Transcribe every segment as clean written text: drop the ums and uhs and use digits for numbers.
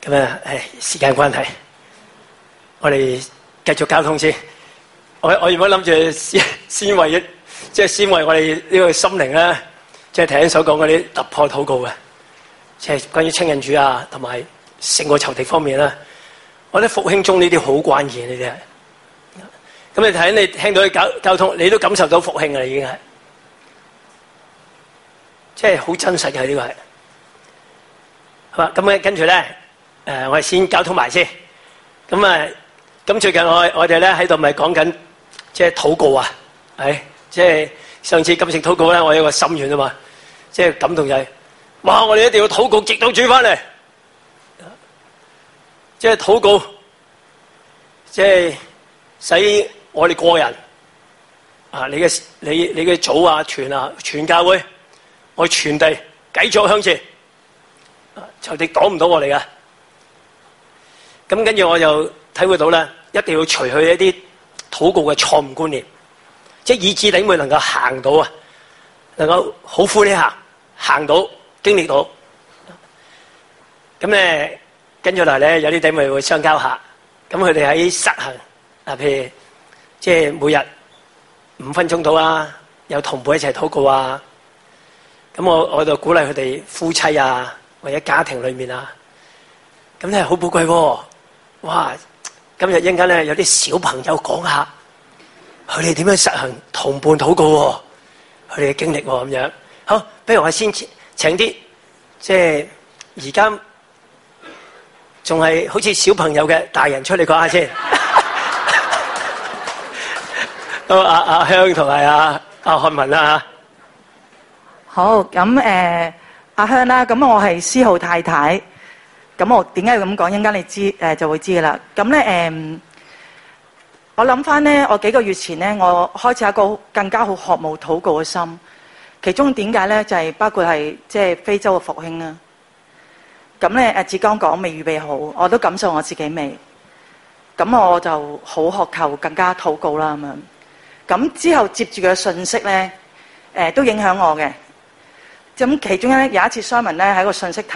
咁啊，時間關係，我哋繼續交通先。我原本諗住先為先為我哋呢個心靈咧，即係頭先所講嗰啲突破禱告嘅，即係關於親近主啊，同埋勝過仇敵方面啦。我覺得復興中呢啲好關鍵呢啲係。咁你睇你聽到啲交通，你都感受到復興啦，已經係，即係好真實嘅呢個係。好啦，咁咧跟住咧，我哋先交通埋先。咁最近我哋咧喺度咪講緊即係禱告啊，即係上次禁食禱告咧，我有個心願啊嘛，即係感動就係，哇！我哋一定要禱告，直到主翻嚟，即係禱告，即係使我哋個人啊，你嘅組啊、團啊、全教會，我傳遞繼續向前，仇敵擋唔到我哋噶。咁跟住我就體會到咧，一定要除去一啲禱告嘅錯誤觀念，即係以致你會能夠行到啊，能夠好歡喜行到經歷到。咁咧跟住嚟咧，有啲弟妹會相交下，咁佢哋喺實行啊，譬如即係每日5分鐘到啊，有同伴一齊禱告啊。咁我就鼓勵佢哋夫妻啊，或者家庭裏面啊，咁咧好寶貴喎。哇！今日一陣間咧有啲小朋友講下，佢哋點樣實行同伴禱告喎，佢哋嘅經歷喎咁樣。好，不如我先請啲即係而家仲係好似小朋友嘅大人出嚟講下先。好，阿香同埋阿漢文啦嚇。 好，咁阿香啦，咁我係思浩太太。咁我點解要咁講？一陣間你知就會知噶啦。咁咧我諗翻咧，我幾個月前咧，我開始有一個更加好渴慕禱告嘅心。其中點解咧，就係包括係即係非洲嘅復興啦。咁咧志剛講未預備好，我都感受我自己未。咁我就好渴求更加禱告啦咁樣。咁之後接住嘅信息咧，都影響我嘅。咁其中咧有一次 Simon 咧喺個信息提。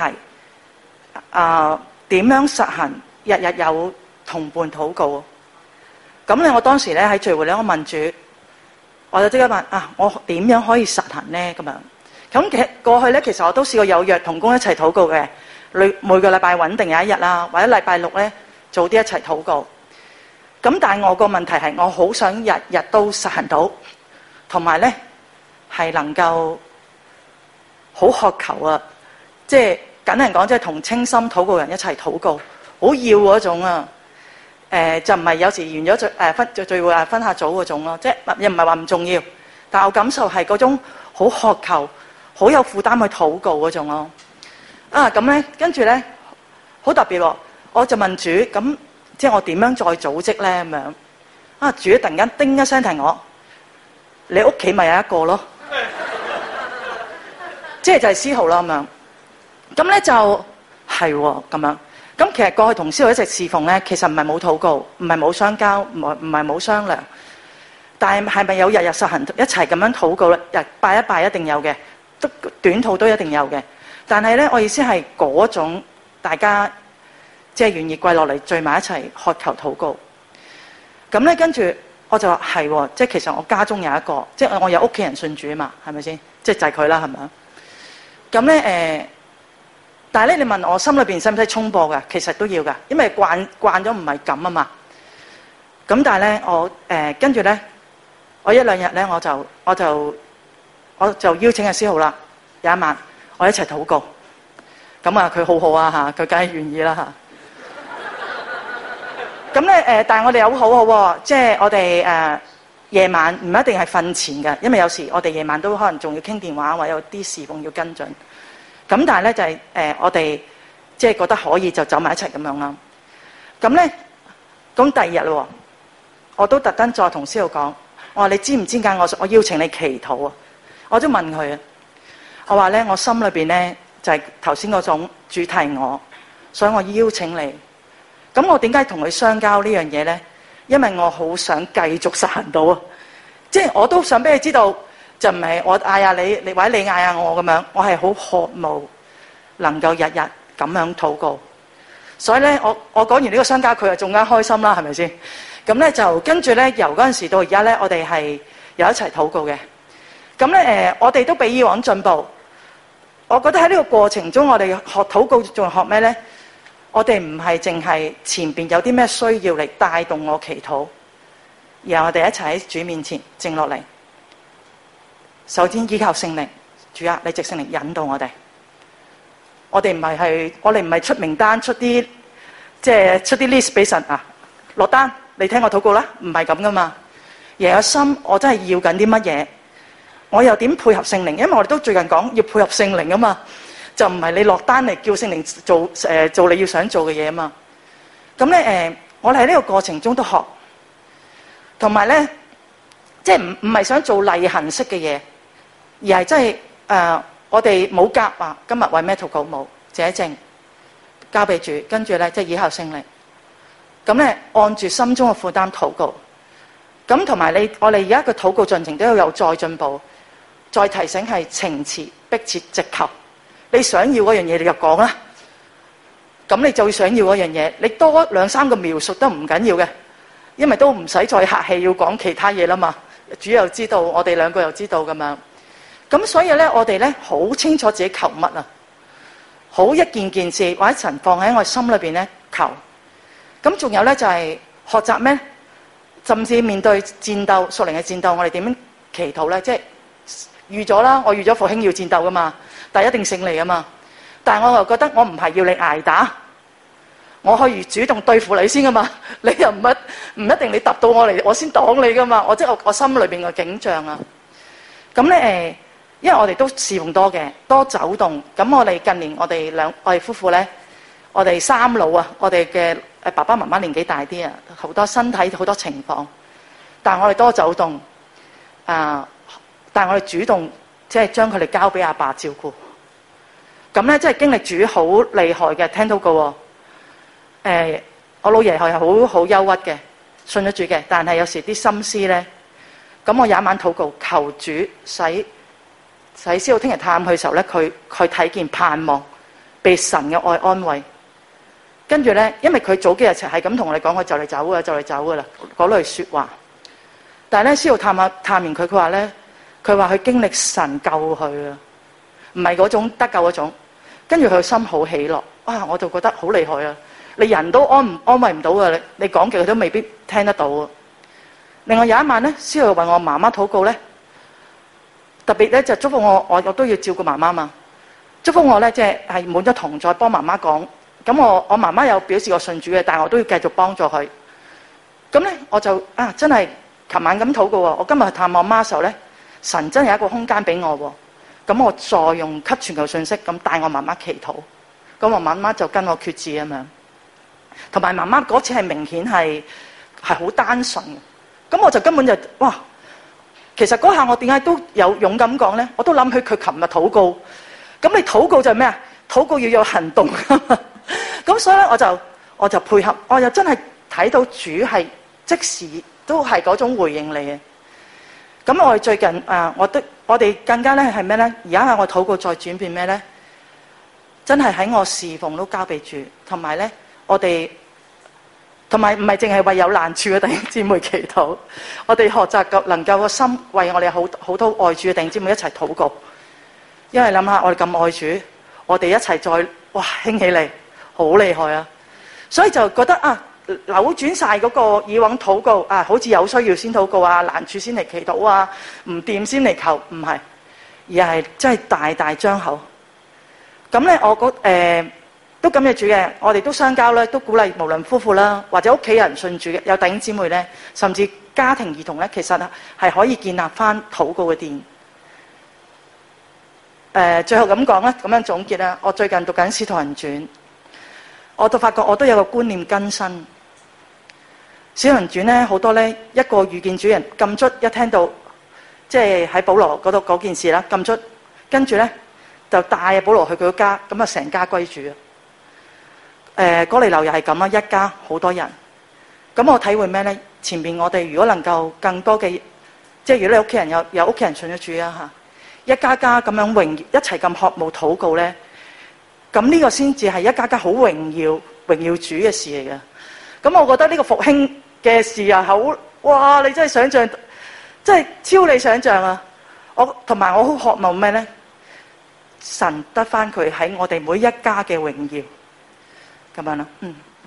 點樣實行日日有同伴禱告？咁咧，我當時咧喺聚會咧，我問主，我就即刻問我點樣可以實行咧？咁樣咁其實過去咧，其實我都試過有約同工一齊禱告嘅，每個禮拜穩定有一日啦，或者禮拜六咧早啲一齊禱告。咁但係我個問題係，我好想日日都實行到，同埋咧係能夠好渴求啊，即係。簡單講，即係同清心禱告人一齊禱告，好要嗰種啊！就唔係有時完咗聚會分下組嗰種咯，即係又唔係話唔重要，但我感受係嗰種好渴求、好有負擔去禱告嗰種咯。咁咧，跟住咧好特別喎，我就問主，咁即係我點樣再組織咧咁樣？主突然間叮一聲提我，你屋企咪有一個咯，即係就係思浩啦咁樣。咁咧就係喎咁樣。咁其實過去同思浩一直侍奉咧，其實唔係冇禱告，唔係冇相交，唔係冇商量。但係咪有日日實行一齊咁樣禱告咧？日拜一拜一定有嘅，短禱都一定有嘅。但係咧，我意思係嗰種大家即係願意跪落嚟聚埋一齊渴求禱告。咁咧跟住我就話係喎，即係其實我家中有一個，即係我有屋企人信主啊嘛，係咪先？即係就係佢啦，係咪啊？咁咧但係咧，你問我心裏邊使唔使衝破㗎？其實都要㗎，因為慣咗唔係咁啊嘛。咁但係咧，我跟住咧，我一兩日咧，我就邀請阿思浩啦。有一晚，我一齊禱告。咁啊，佢好好啊嚇，佢梗係願意啦嚇。咁咧但係我哋有好好喎，即係我哋夜晚唔一定係瞓前嘅，因為有時我哋夜晚都可能仲要傾電話，或者有啲事奉要跟進。咁但係咧就係我哋即係覺得可以就走埋一齊咁樣啦。咁咧，咁第二日喎，我都特登再同思浩講，我話你知唔知點解我邀請你祈禱啊？我都問佢啊，我話咧我心裏邊咧就係頭先嗰種主題我，所以我邀請你。咁我點解同佢相交呢樣嘢咧？因為我好想繼續實行到啊，即係我都想俾你知道。就唔係我嗌下你或者你嗌下我咁樣，我係好渴慕能夠日日咁樣禱告。 所以咧，我講完呢個相交，佢就仲加開心啦，係咪先？咁咧就跟住咧，由嗰陣時到而家咧，我哋係有一齊禱告嘅。咁咧我哋都比以往進步。我覺得喺呢個過程中，我哋學禱告仲學咩咧？我哋唔係淨係前邊有啲咩需要嚟帶動我祈禱，而係我哋一齊喺主面前靜落嚟。首先依靠聖靈，主啊，你藉聖靈引導我哋。我哋唔係出名單，出啲 list 俾神啊，落單你聽我禱告啦，唔係咁噶嘛。而有心，我真係要緊啲乜嘢，我又點配合聖靈？因為我哋都最近講要配合聖靈啊嘛，就唔係你落單嚟叫聖靈做你要想做嘅嘢啊嘛。咁咧我哋喺呢個過程中都學，同埋咧即係唔係想做例行式嘅嘢，而係真係我哋冇夾啊！今日為咩禱告冇？這正交俾主，跟住咧即係倚靠聖靈。咁咧按住心中嘅負擔禱告。咁同埋我哋而家嘅禱告進程都要有再進步，再提醒係情詞迫切直求。你想要嗰樣嘢你就講啦。咁你就想要嗰樣嘢，你多2-3個描述都唔緊要嘅，因為都唔使再客氣要講其他嘢啦嘛。主又知道，我哋兩個又知道咁樣。咁所以咧，我哋咧好清楚自己求乜啊，好一件件事或者神放喺我心裏邊咧求。咁仲有咧就係學習咩？甚至面對戰鬥，屬靈嘅戰鬥，我哋點樣祈禱咧？即係預咗啦，我預咗復興要戰鬥噶嘛，但係一定勝利啊嘛。但係我又覺得我唔係要你捱打，我可以主動對付你先噶嘛。你又唔一定你揼到我嚟，我先擋你噶嘛。即係我心裏邊嘅景象啊。咁咧因為我哋都侍奉多嘅，多走動。咁我哋近年我哋夫婦咧，我哋三老啊，我哋嘅爸爸媽媽年紀大啲啊，好多身體好多情況，但係我哋多走動但係我哋主動即係將佢哋交俾阿爸照顧。咁咧即係經歷主好厲害嘅，聽到過我老爺係好憂鬱嘅，信咗主嘅，但係有時啲心思咧，咁我有一晚禱告求主使司徒聽日探佢嘅時候咧，佢睇見盼望，被神嘅愛安慰。跟住咧，因為佢早幾日係咁同我哋講，佢就嚟走噶啦，嗰類説話。但係咧，司徒探完佢話咧，佢話佢經歷神救佢啊，唔係嗰種得救嗰種。跟住佢心好喜樂，我就覺得好厲害啊！你人都安慰唔到啊，你講極佢都未必聽得到啊。另外有一晚咧，司徒為我媽媽禱告咧，特別咧就祝福我都要照顧媽媽嘛。祝福我咧即係滿咗同在，幫媽媽講。咁我媽媽有表示過信主嘅，但係我都要繼續幫助佢。咁咧我就真係琴晚咁禱告喎。我今日去探我媽嘅時候咧，神真係有一個空間俾我喎。咁我再用給全球信息咁帶我媽媽祈禱。咁我媽媽就跟我決志咁樣。同埋媽媽嗰次係明顯係好單純嘅。咁我就根本就其實嗰下我點解都有勇敢講咧？我都諗起佢琴日禱告。咁你禱告就係咩啊？禱告要有行動。咁所以咧，我就配合，我又真係睇到主係即時都係嗰種回應嚟嘅。咁我哋最近我哋更加咧係咩咧？而家係我禱告再轉變咩咧？真係喺我侍奉都交俾主，同埋咧我哋同埋唔係淨係為有難處嘅弟兄姊妹祈禱，我哋學習能夠個心為我哋好多愛主嘅弟兄姊妹一齊禱告。因為諗下我哋咁愛主，我哋一齊再興起嚟，好厲害啊！所以就覺得扭轉晒嗰個以往禱告好似有需要先禱告難處先嚟祈禱唔掂先嚟求，唔係，而係真係大大張口。咁咧都感謝主嘅，我哋都相交咧，都鼓勵無論夫婦啦，或者屋企人信主嘅，有弟兄姊妹咧，甚至家庭兒童咧，其實係可以建立翻禱告嘅殿。最後咁講啦，咁樣總結啦。我最近讀緊《使徒行傳》，我都發覺我都有個觀念更新。《使徒行傳》咧好多咧，一個遇見主人禁卒，一聽到即係喺保羅嗰度嗰件事啦，禁卒，跟住咧就帶保羅去佢個家，咁啊成家歸主啊。哥尼流又係咁啦，一家好多人。咁我體會咩咧？前面我哋如果能夠更多嘅，即係如果你屋企人有屋企人信咗主啊一家家咁樣一齊咁渴慕禱告咧，咁呢個先至係一家家好榮耀榮耀主嘅事嚟嘅。咁我覺得呢個復興嘅事啊，好哇！你真係想像，真係超你想像啊！同埋我好渴望咩呢？神得返佢喺我哋每一家嘅榮耀，咁樣啦。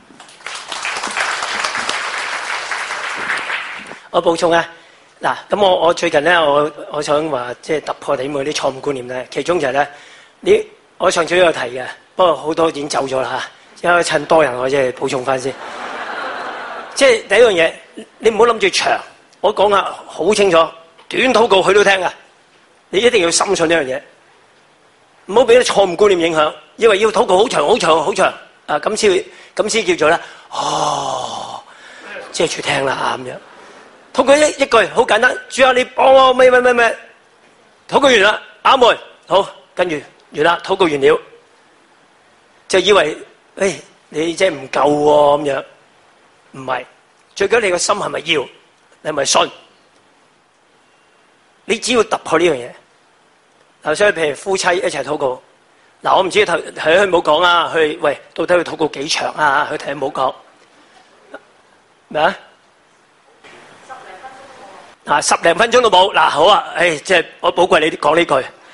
我補充啊，嗱，咁我最近咧，我想話即係突破你哋啲錯誤觀念咧，其中就係咧，我上次都有提嘅，不過好多已經走咗啦嚇，因為趁多人我即係補充翻先。即係第一樣嘢，你唔好諗住長，我講啊好清楚，短禱告佢都聽噶，你一定要深信呢樣嘢，唔好俾啲錯誤觀念影響，以為要禱告好長好長好長啊，咁先叫做咧，即係住聽啦咁樣。禱告一句好簡單，主啊你幫我咩，禱告完啦，阿門，好，跟住完啦，禱告完了，就以為你即係唔夠喎咁樣，唔係，最緊要你個心係咪要，你係咪信？你只要突破呢樣嘢。嗱，所以譬如夫妻一齊禱告，嗱我唔知佢冇講啊，喂到底佢禱告幾長啊？佢睇冇講咩啊？10零分鐘都冇，嗱好啊，即係我寶貴你講呢句。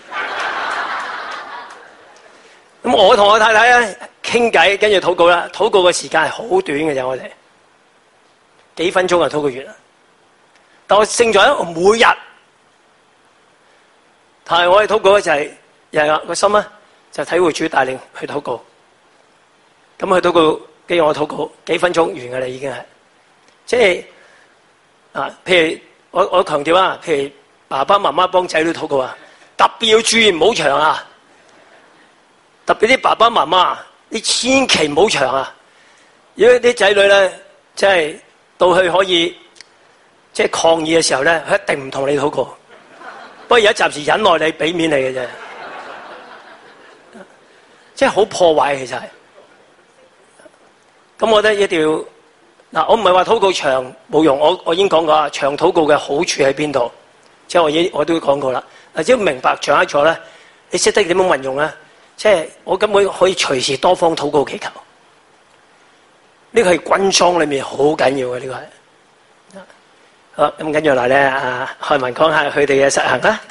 咁我同我太太咧傾偈，跟住禱告啦。禱告嘅時間係好短嘅啫，我哋幾分鐘就禱告完啦。但我勝在我每日，但係我哋禱告咧就係日個心咧就體會主帶領去禱告。咁去禱告，跟住我禱告幾分鐘完㗎啦，已經係即係譬如。我強調啊，譬如爸爸媽媽幫仔女禱告啊，特別要注意唔好長啊！特別啲爸爸媽媽，你千祈唔好長啊！如果啲仔女咧，即係到佢可以即係抗議嘅時候咧，佢一定唔同你禱告。不過而家暫時忍耐你，俾面你嘅啫，即係好破壞其實係。咁我覺得一定要。嗱，我唔係話禱告長冇用，我已經講過啦，長禱告嘅好處喺邊度？即係我都講過啦。只要明白掌握咗咧，你識得點樣運用咧，即係我根本可以隨時多方禱告祈求。呢個係軍裝裏面好緊要嘅，呢個係。好，咁跟住落嚟咧，漢文講下佢哋嘅實行啦。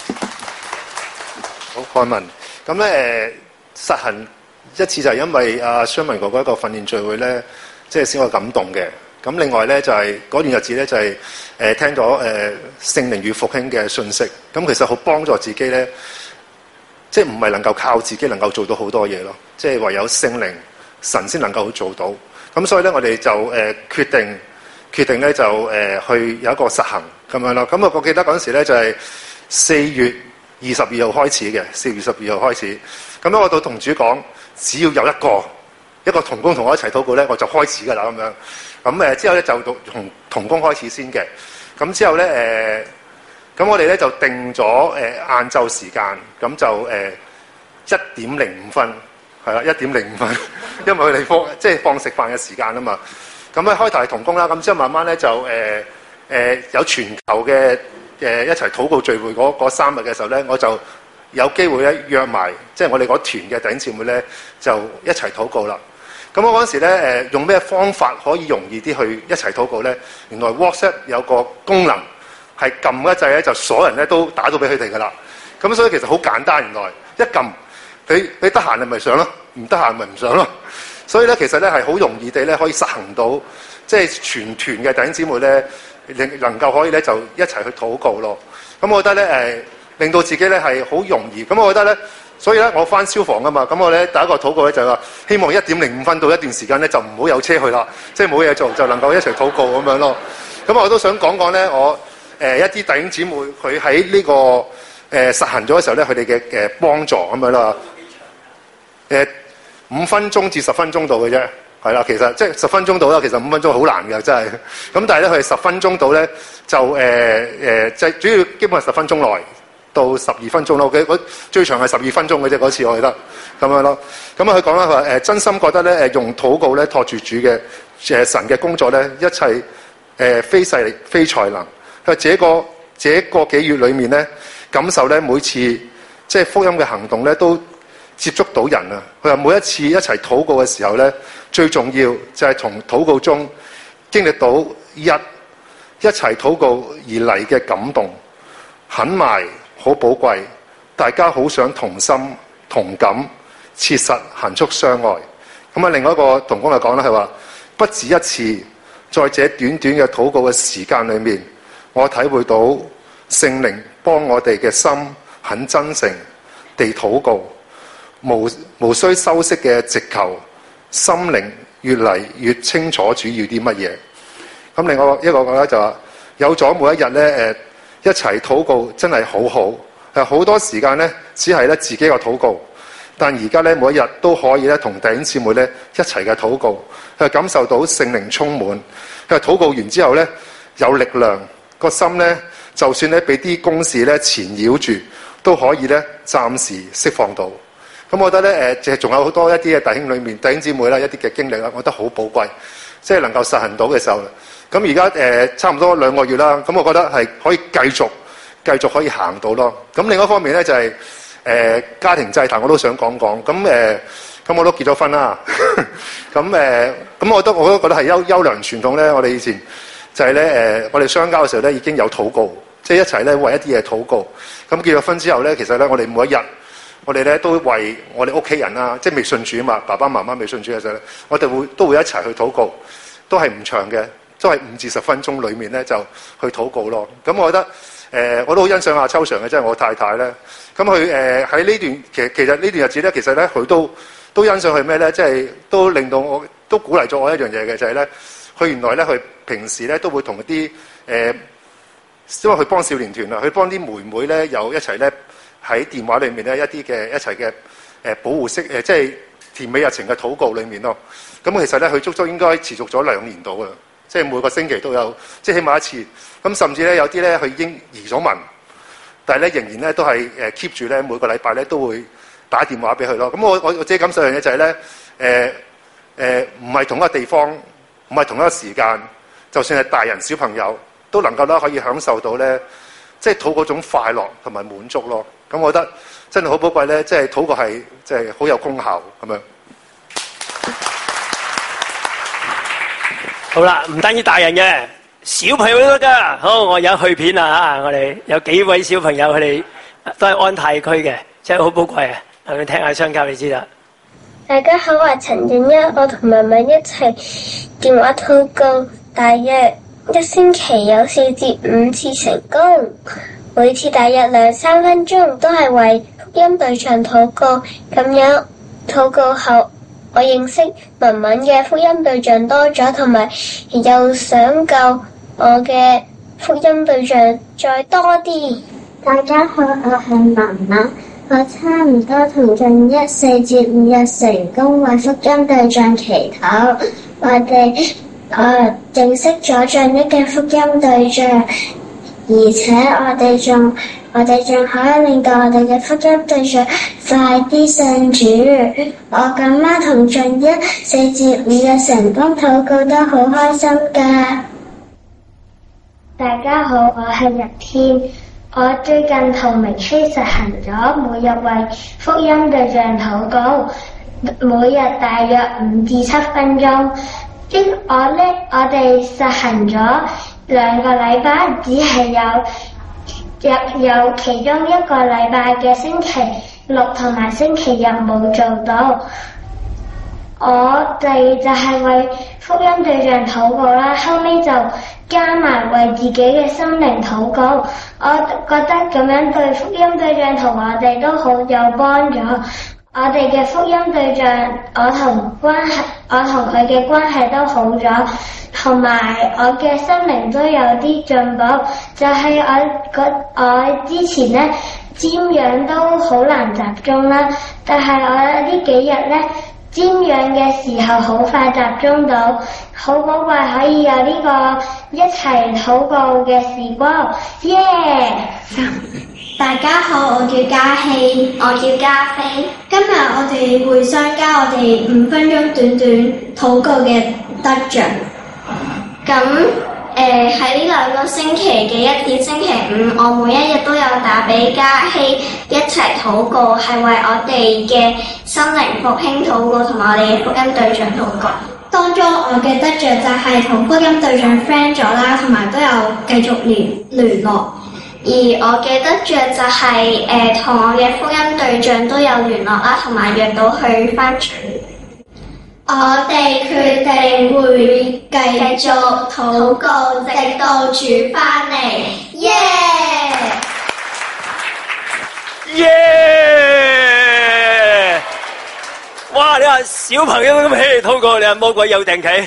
好，漢文，咁咧實行一次就係因為商文哥哥一個訓練聚會咧。即係先我感動嘅，咁另外咧就係嗰段日子咧就係聽咗聖靈與復興嘅信息，咁其實好幫助自己咧，即係唔係能夠靠自己能夠做到好多嘢咯，即係唯有聖靈神先能夠做到，咁所以咧我哋就決定咧就去有一個實行咁樣咯，咁我記得嗰陣時咧就係4月22號開始嘅，4月22號開始，咁咧我到同主講，只要有一個同工同我一齊禱告咧，我就開始㗎啦咁樣。咁之後咧就從同工開始先嘅。咁之後咧咁我哋咧就定咗晏晝時間，咁就1:05分，係啦1:05分，因為佢哋放食飯嘅時間啊嘛。咁咧開頭係同工啦，咁之後慢慢咧就有全球嘅一齊禱告聚會嗰3日嘅時候咧，我就有機會咧約埋即係我哋嗰團嘅弟兄姊妹咧就一齊禱告啦。咁我嗰陣時咧用咩方法可以容易啲去一齊禱告咧？原來 WhatsApp 有個功能係撳一掣咧，就所有人咧都打到俾佢哋噶啦。咁所以其實好簡單，原來一撳你得閒你咪上咯，唔得閒咪唔上咯。所以咧其實咧係好容易地咧可以實行到，即係全團嘅弟兄姊妹咧能夠可以咧就一齊去禱告咯。咁我覺得咧令到自己咧係好容易。咁我覺得咧。所以咧，我返消防啊嘛，咁我咧第一個禱告咧就係話，希望1:05分到一段時間咧就唔好有車去啦，即係冇嘢做就能夠一齊禱告咁樣咯。咁我都想講講咧，我一啲弟兄姊妹佢喺呢個實行咗嘅時候咧，佢哋嘅幫助咁樣啦。5分鐘至10分鐘度嘅啫，係啦，其實即係10分鐘到啦，其實5分鐘好難嘅真係。咁但係咧，佢係10分鐘到咧就即係主要基本係10分鐘內。到12分鐘咯，我最長係12分鐘嘅啫，嗰次我記得咁樣咯。咁佢講啦，佢話真心覺得咧用禱告咧托住主嘅神嘅工作咧，一切非勢力非才能。佢話這個幾月裏面咧，感受咧每次即係福音嘅行動咧，都接觸到人啊。佢話每一次一齊禱告嘅時候咧，最重要就係從禱告中經歷到一齊禱告而嚟嘅感動，很埋好寶貴，大家好想同心同感，切實行出相愛。咁啊，另外一個同工就講啦，係話不止一次，在這短短嘅禱告嘅時間裏面，我體會到聖靈幫我哋嘅心很真誠地禱告，無需修飾嘅直求，心靈越嚟越清楚主要啲乜嘢。咁另外一個咧就話，有咗每一日咧一齊禱告真係好好，好多時間咧只係咧自己個禱告，但而家咧每一日都可以咧同弟兄姊妹咧一齊嘅禱告，感受到聖靈充滿。禱告完之後咧有力量，個心咧就算咧俾啲公事咧纏繞住，都可以咧暫時釋放到。咁我覺得咧仲有好多一啲嘅弟兄姊妹啦，一啲嘅經歷啦，我覺得好寶貴，即係能夠實行到嘅時候。咁而家差唔多2個月啦，咁我覺得係可以繼續可以行到咯。咁另一方面咧就係、家庭祭壇我都想講講。咁我都結咗婚啦。咁我都覺得係優良傳統咧。我哋以前就係咧我哋相交嘅時候咧已經有禱告，即係一齊咧為一啲嘢禱告。咁結咗婚之後咧，其實咧我哋每一日我哋咧都為我哋屋企人啦，即係未信主啊嘛，爸爸媽媽未信主嘅時候咧，我哋都會一齊去禱告，都係唔長嘅。都係5至10分鐘裏面咧就去禱告咯。咁我覺得我都好欣賞阿秋常嘅，即係我太太咧。咁佢喺呢段其實呢段日子咧，其實咧佢都欣賞佢咩咧？即係都令到我都鼓勵咗我一樣嘢嘅，就係咧佢原來咧佢平時咧都會同啲因為佢幫少年團啊，佢幫啲妹妹咧又一齊咧喺電話裏面咧一齊嘅保護式即係甜美日程嘅禱告裏面咯。咁其實咧佢足足應該持續咗2年度㗎啦。即係每個星期都有，即係起碼一次。咁甚至咧有啲咧佢已經移咗民，但係咧仍然咧都係keep 住咧每個禮拜咧都會打電話俾佢咯。咁我自己感受一樣嘢就係咧唔係同一個地方，唔係同一個時間，就算係大人小朋友都能夠咧可以享受到咧，即係禱告嗰種快樂同埋滿足咯。咁我覺得真係好寶貴咧，即係禱告係即係好有功效咁樣。 好啦，唔單止大人嘅，小朋友都得㗎。好，我有去片啦嚇，我哋有幾位小朋友佢哋都係安泰區嘅，真係好寶貴啊！係咪聽下相交你知啦？ 大家好，我係陳俊一，我同文文一齊電話禱告，大約1星期有4至5次成功，每次大約2-3分鐘，都係為福音對象禱告。咁樣禱告後，我認識文文嘅福音對象多咗，同埋又想救我嘅福音對象再多啲。 大家好，我係文文，我差唔多同俊一4至5日成功為福音對象祈禱。我哋認識咗俊一嘅福音對象，而且我哋仲可以令到我哋嘅福音對象快啲信主。我咁啱同俊一4至5日成功禱告得好開心㗎。 大家好，我係日天。我最近同明希實行咗每日為福音對象禱告，每日大約5至7分鐘。我哋實行咗2個禮拜，只係有其中1個禮拜嘅星期6同埋星期日冇做到。我哋就係為福音對象禱告啦，後尾就加埋為自己嘅心靈禱告。我覺得咁樣對福音對象同我哋都好有幫助。我哋嘅福音對象，我同佢嘅關係都好咗，同埋我嘅心靈都有啲進步。就係我之前咧瞻仰都好難集中啦，但係我呢幾日咧瞻仰嘅時候好快集中到，好寶貴可以有呢個一齊禱告嘅時光，耶！ 大家好，我叫嘉希，我叫嘉菲。今日我哋會相交我哋5分鐘短禱告嘅得着。咁喺呢兩個星期嘅一至星期五，我每一日都有打俾嘉希一齊禱告，係為我哋嘅心靈復興禱告，同埋我哋嘅福音對象禱告。當中我嘅得着就係同福音對象 friend 咗啦，同埋都有繼續聯絡。而我嘅得着就係同我嘅福音對象都有聯絡啦，同埋約到去返主。我哋決定會繼續禱告，直到主返嚟。耶！ 耶！哇！你話小朋友咁起嚟禱告，你話魔鬼有定企，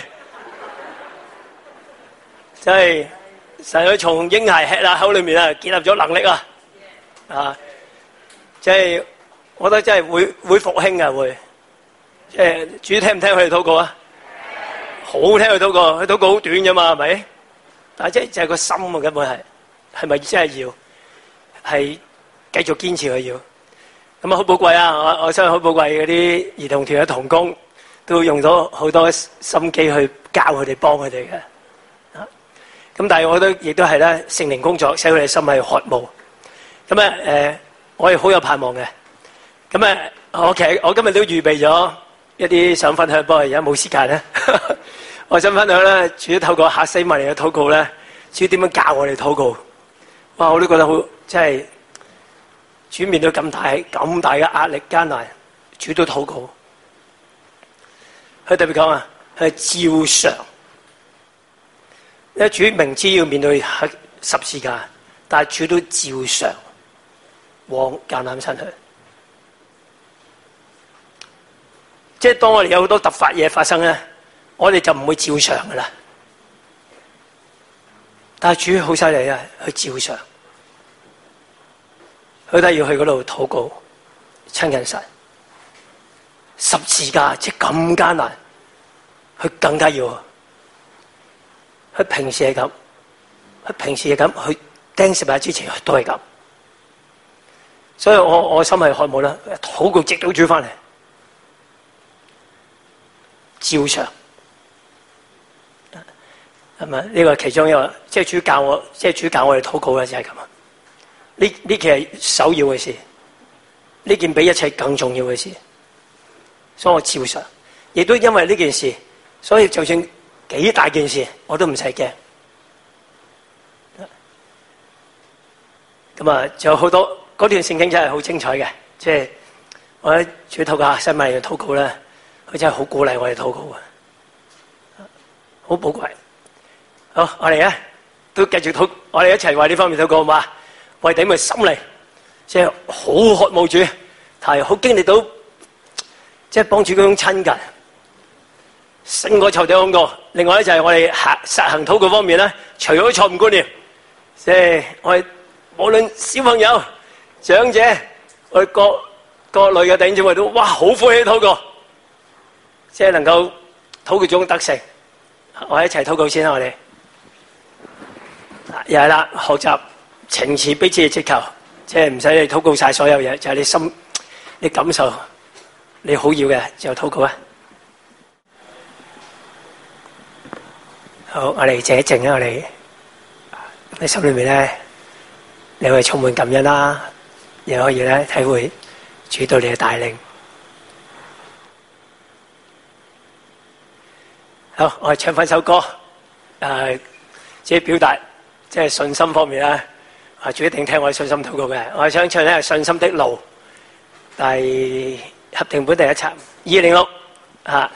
真係神佢從嬰孩吃啊口裏面啊建立咗能力啊！啊，即係我覺得真係會復興嘅會。即係主聽唔聽佢哋禱告啊？好聽佢禱告，佢禱告好短啫嘛，係咪？但係即係就係個心啊，根本係咪真係要係繼續堅持佢要？咁啊好寶貴啊！我相信好寶貴嗰啲兒童團嘅同工都用咗好多心機去教佢哋、幫佢哋嘅。咁但係我覺得亦都係咧聖靈工作，使佢哋心係渴慕。咁啊我哋好有盼望嘅。咁啊其實我今日都預備咗一啲想分享，不過而家冇時間咧。我想分享咧，主透過客西馬尼嘅禱告咧，主點樣教我哋禱告？哇！我都覺得好，真係主面對咁大嘅壓力艱難，主都禱告。佢特別講啊，係照常。因為主明知要面對十字架，但係主都照常往橄欖山去。即係當我哋有好多突發嘢發生咧，我哋就唔會照常噶啦。但係主好犀利啊，去照常，佢都係要去嗰度禱告、親近神。十字架即係咁艱難，佢更加要。佢平時係咁，佢平時係咁，佢釘十字架之前都係咁。所以我心係渴慕啦，禱告直到主翻嚟。照常係咪？呢個係其中一個，即係主教我哋禱告嘅就係咁啊！呢件係首要嘅事，呢件比一切更重要嘅事，所以我照常，亦都因為呢件事，所以就算幾大件事，我都唔使驚。咁啊，仲有好多嗰段聖經真係好精彩嘅，即係我喺主透過西馬尼嘅禱告咧。佢真係好鼓勵我哋禱告啊，好寶貴。好，我哋咧都繼續禱，我哋一齊為呢方面禱告好嘛？為弟兄嘅心靈，即係好渴慕主，係好經歷到，即係幫主嗰種親近，勝過仇敵恐懼。另外咧就係我哋實行禱告方面咧，除咗錯誤觀念，即係我哋無論小朋友、長者，我哋各類嘅弟兄姊妹都哇好歡喜禱告。即係能夠禱告中得勝，我哋一齊禱告先啦！我哋又係啦，學習情詞彼此嘅祈求，即係唔使你禱告晒所有嘢，就係你心你感受你好要嘅就禱告啊！好，我哋靜一靜啊！我哋喺心裏面咧，你可以充滿感恩啦，亦可以咧體會主對你嘅帶領。好，我哋唱翻首歌，即係表達，即係信心方面啦。主一定聽我哋信心禱告嘅。我哋想唱咧《信心的路》，合訂本第一冊206啊。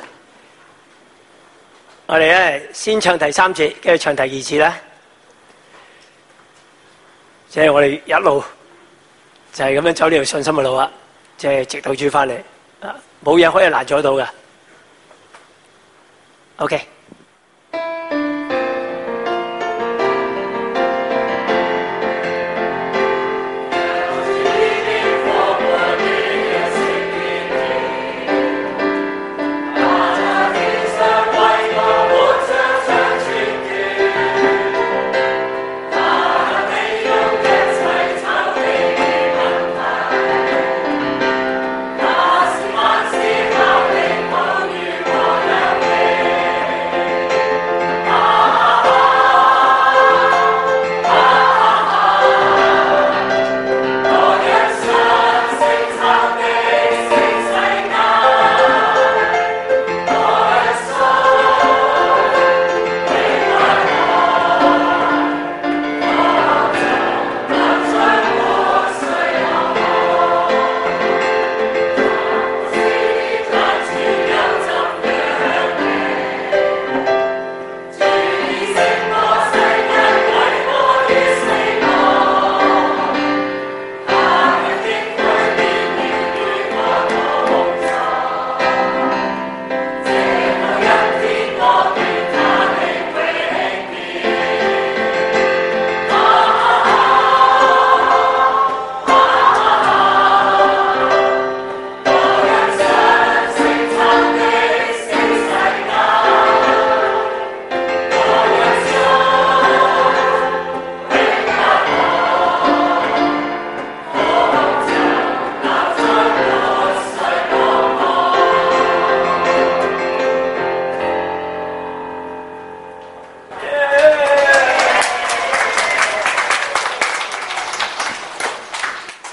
我哋咧先唱第3節，跟住唱第2節啦。即係我哋一路就係咁樣走呢條信心嘅路啊！即係直到主翻嚟啊，冇嘢可以攔阻到嘅。OK。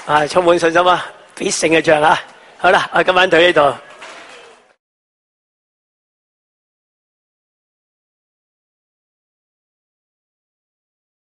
充滿信心啊，必勝嘅仗啊！好啦，我今晚到呢度。